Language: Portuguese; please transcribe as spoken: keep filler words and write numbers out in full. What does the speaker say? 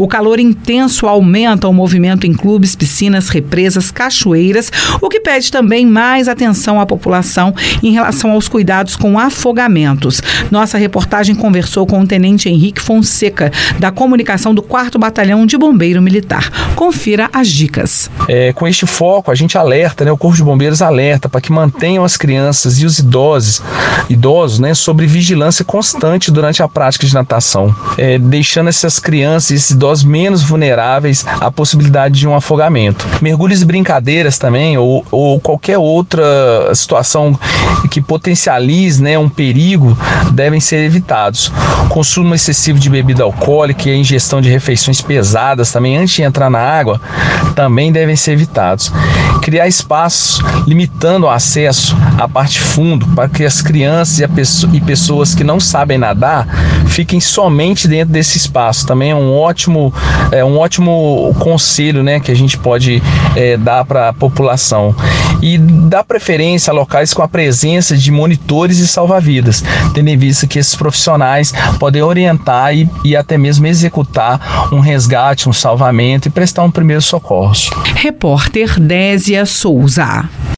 O calor intenso aumenta o movimento em clubes, piscinas, represas, cachoeiras, o que pede também mais atenção à população em relação aos cuidados com afogamentos. Nossa reportagem conversou com o Tenente Henrique Fonseca, da comunicação do quarto Batalhão de Bombeiro Militar. Confira as dicas. É, com este foco, a gente alerta, né, o Corpo de Bombeiros alerta para que mantenham as crianças e os idosos, idosos né, sobre vigilância constante durante a prática de natação, é, deixando essas crianças e esses idosos menos vulneráveis à possibilidade de um afogamento. Mergulhos e brincadeiras também, ou, ou qualquer outra situação que potencialize né, um perigo, devem ser evitados. Consumo excessivo de bebida alcoólica e a ingestão de refeições pesadas também antes de entrar na água também devem ser evitados. Criar espaços limitando o acesso à parte fundo para que as crianças e, a pessoa, e pessoas que não sabem nadar fiquem somente dentro desse espaço. Também é um ótimo, é um ótimo conselho né, que a gente pode é, dar para a população. E dar preferência a locais com a presença de monitores e salva-vidas, tendo em vista que esses profissionais podem orientar e, e até mesmo executar um resgate, um salvamento e prestar um primeiro socorro. Repórter Désia Souza.